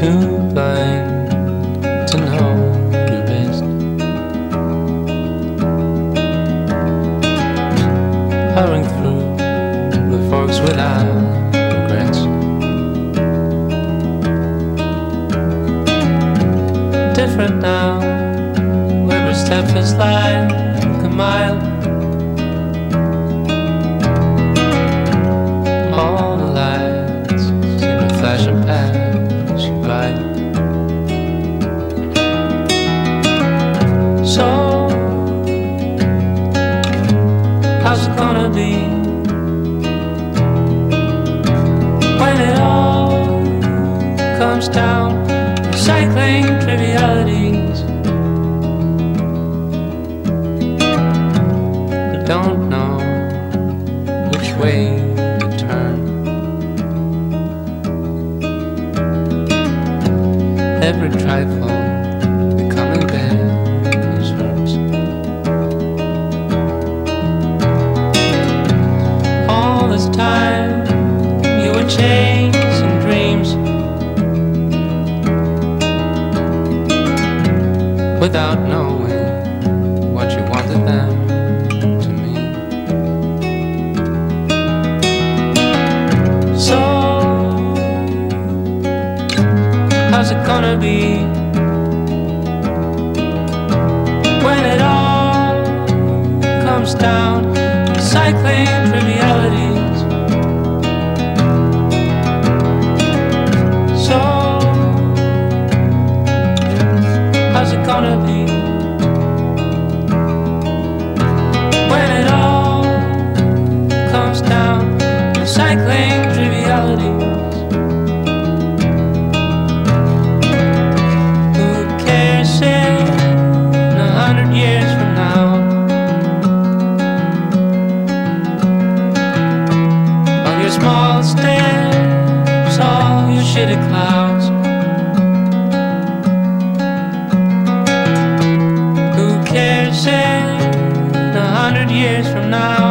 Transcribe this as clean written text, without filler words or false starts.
too blind to know your best. Hurrying through the forks without regrets. Different now, every step is like a mile. All the lights seem to flash and pass you by. So, how's it gonna be when it all comes down? Recycling trivialities, but don't know which way to turn. Every trifle becoming dangerous. All this time you were chasing dreams without knowing what you wanted them to mean. So, how's it gonna be when it all comes down? Recycling trivialities. So, how's it gonna be when it all comes down? Recycling trivialities. Who cares in 100 years from now? All your small steps, all your shitty clouds. Who cares in 100 years from now?